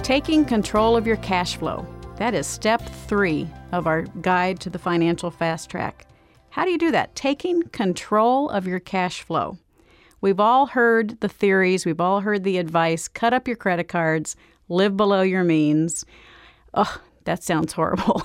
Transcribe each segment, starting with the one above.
Taking control of your cash flow. That is step 3 of our guide to the financial fast track. How do you do that? Taking control of your cash flow. We've all heard the theories. We've all heard the advice. Cut up your credit cards. Live below your means. Ugh, that sounds horrible.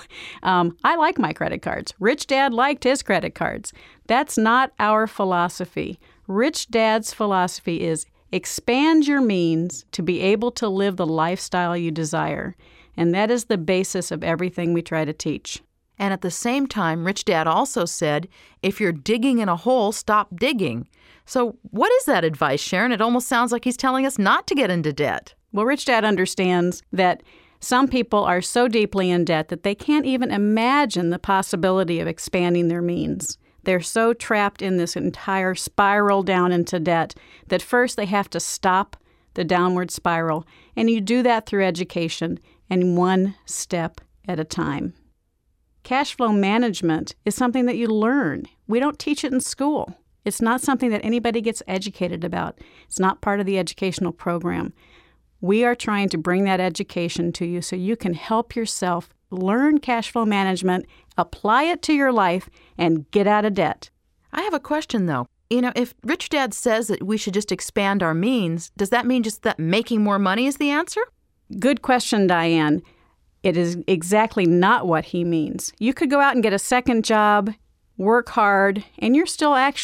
I like my credit cards. Rich Dad liked his credit cards. That's not our philosophy. Rich Dad's philosophy is expand your means to be able to live the lifestyle you desire. And that is the basis of everything we try to teach. And at the same time, Rich Dad also said, if you're digging in a hole, stop digging. So what is that advice, Sharon? It almost sounds like he's telling us not to get into debt. Well, Rich Dad understands that some people are so deeply in debt that they can't even imagine the possibility of expanding their means. They're so trapped in this entire spiral down into debt that first they have to stop the downward spiral. And you do that through education and one step at a time. Cash flow management is something that you learn. We don't teach it in school. It's not something that anybody gets educated about. It's not part of the educational program. We are trying to bring that education to you so you can help yourself learn cash flow management, apply it to your life, and get out of debt. I have a question, though. If Rich Dad says that we should just expand our means, does that mean just that making more money is the answer? Good question, Diane. It is exactly not what he means. You could go out and get a second job, work hard, and you're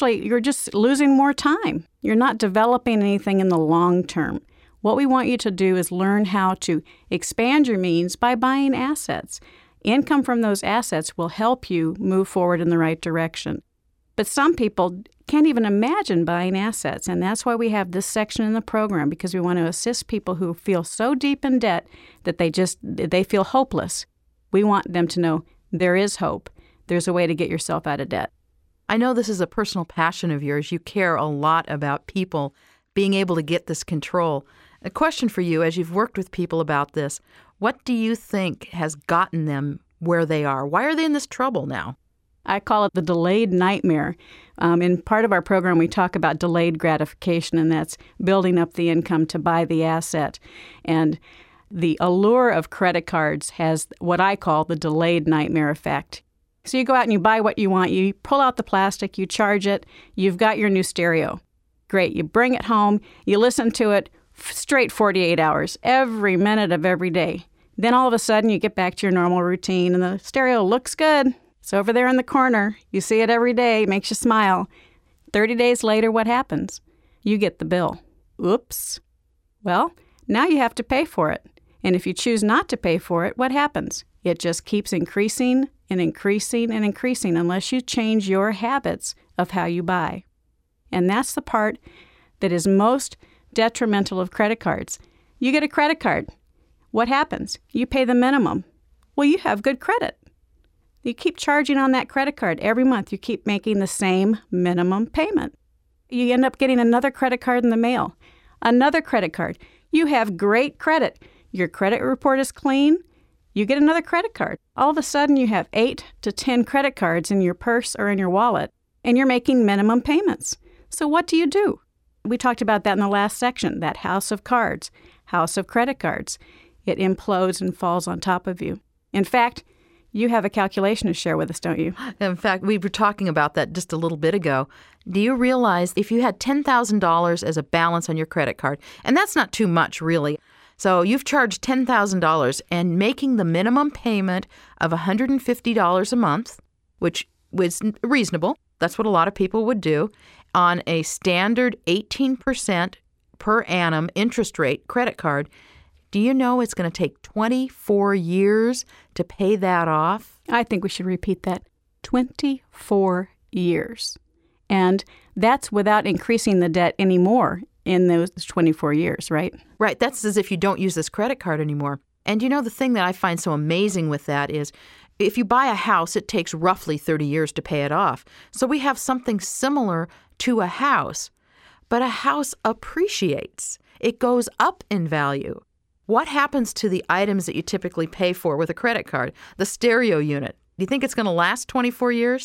just losing more time. You're not developing anything in the long term. What we want you to do is learn how to expand your means by buying assets. Income from those assets will help you move forward in the right direction. But some people can't even imagine buying assets, and that's why we have this section in the program, because we want to assist people who feel so deep in debt that they feel hopeless. We want them to know there is hope. There's a way to get yourself out of debt. I know this is a personal passion of yours. You care a lot about people being able to get this control. A question for you, as you've worked with people about this, what do you think has gotten them where they are? Why are they in this trouble now? I call it the delayed nightmare. In part of our program, we talk about delayed gratification, and that's building up the income to buy the asset. And the allure of credit cards has what I call the delayed nightmare effect. So you go out and you buy what you want. You pull out the plastic, you charge it, you've got your new stereo. Great. You bring it home, you listen to it straight 48 hours, every minute of every day. Then all of a sudden you get back to your normal routine and the stereo looks good. It's over there in the corner. You see it every day. It makes you smile. 30 days later, what happens? You get the bill. Oops. Well, now you have to pay for it. And if you choose not to pay for it, what happens? It just keeps increasing and increasing and increasing unless you change your habits of how you buy. And that's the part that is most detrimental of credit cards. You get a credit card. What happens? You pay the minimum. Well, you have good credit. You keep charging on that credit card. Every month you keep making the same minimum payment. You end up getting another credit card in the mail. Another credit card. You have great credit. Your credit report is clean. You get another credit card. All of a sudden you have 8 to 10 credit cards in your purse or in your wallet, and you're making minimum payments. So what do? We talked about that in the last section, that house of cards, house of credit cards. It implodes and falls on top of you. In fact, you have a calculation to share with us, don't you? In fact, we were talking about that just a little bit ago. Do you realize if you had $10,000 as a balance on your credit card, and that's not too much, really. So you've charged $10,000 and making the minimum payment of $150 a month, which was reasonable. That's what a lot of people would do, on a standard 18% per annum interest rate credit card. Do you know it's going to take 24 years to pay that off? I think we should repeat that. 24 years. And that's without increasing the debt anymore in those 24 years, right? Right. That's as if you don't use this credit card anymore. And the thing that I find so amazing with that is if you buy a house, it takes roughly 30 years to pay it off. So we have something similar to a house. But a house appreciates. It goes up in value. What happens to the items that you typically pay for with a credit card? The stereo unit. Do you think it's going to last 24 years?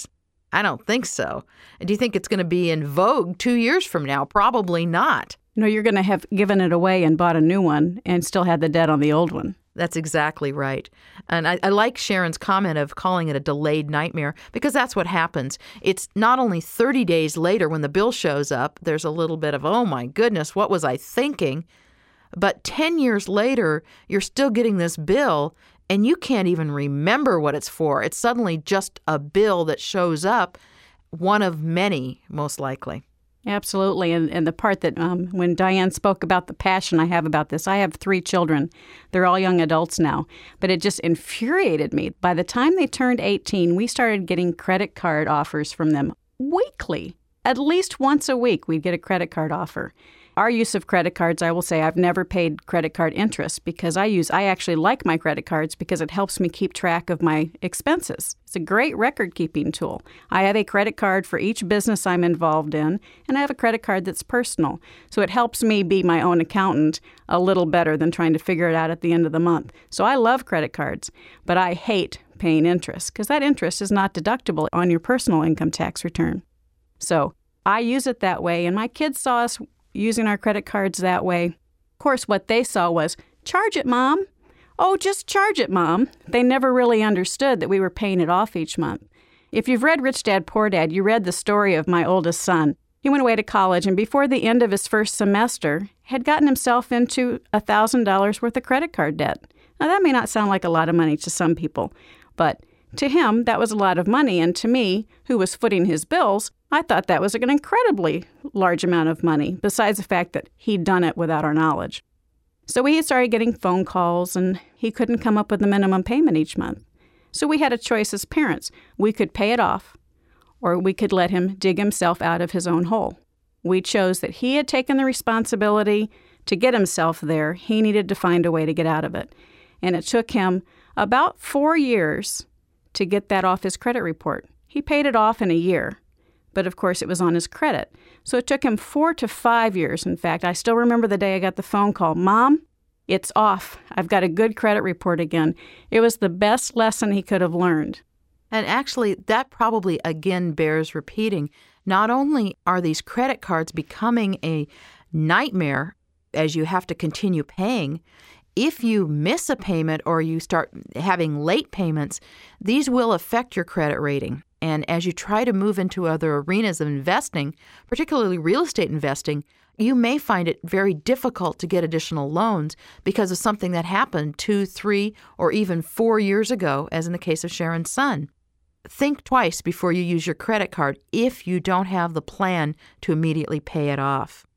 I don't think so. Do you think it's going to be in vogue 2 years from now? Probably not. No, you're going to have given it away and bought a new one and still had the debt on the old one. That's exactly right. And I like Sharon's comment of calling it a delayed nightmare because that's what happens. It's not only 30 days later when the bill shows up, there's a little bit of, oh my goodness, what was I thinking? But 10 years later, you're still getting this bill and you can't even remember what it's for. It's suddenly just a bill that shows up, one of many, most likely. Absolutely. And the part that when Diane spoke about the passion I have about this, I have 3 children. They're all young adults now. But it just infuriated me. By the time they turned 18, we started getting credit card offers from them weekly. At least once a week, we'd get a credit card offer. Our use of credit cards, I will say, I've never paid credit card interest because I actually like my credit cards because it helps me keep track of my expenses. It's a great record-keeping tool. I have a credit card for each business I'm involved in, and I have a credit card that's personal. So it helps me be my own accountant a little better than trying to figure it out at the end of the month. So I love credit cards, but I hate paying interest because that interest is not deductible on your personal income tax return. So I use it that way, and my kids saw us using our credit cards that way. Of course, what they saw was, charge it, Mom. Oh, just charge it, Mom. They never really understood that we were paying it off each month. If you've read Rich Dad, Poor Dad, you read the story of my oldest son. He went away to college, and before the end of his first semester, had gotten himself into $1,000 worth of credit card debt. Now, that may not sound like a lot of money to some people, but to him, that was a lot of money, and to me, who was footing his bills, I thought that was an incredibly large amount of money, besides the fact that he'd done it without our knowledge. So we started getting phone calls, and he couldn't come up with the minimum payment each month. So we had a choice as parents. We could pay it off, or we could let him dig himself out of his own hole. We chose that he had taken the responsibility to get himself there. He needed to find a way to get out of it. And it took him about 4 years to get that off his credit report. He paid it off in a year, but of course it was on his credit. So it took him 4 to 5 years. In fact, I still remember the day I got the phone call, Mom, it's off. I've got a good credit report again. It was the best lesson he could have learned. And actually, that probably again bears repeating. Not only are these credit cards becoming a nightmare as you have to continue paying, if you miss a payment or you start having late payments, these will affect your credit rating. And as you try to move into other arenas of investing, particularly real estate investing, you may find it very difficult to get additional loans because of something that happened 2, 3, or even 4 years ago, as in the case of Sharon's son. Think twice before you use your credit card if you don't have the plan to immediately pay it off.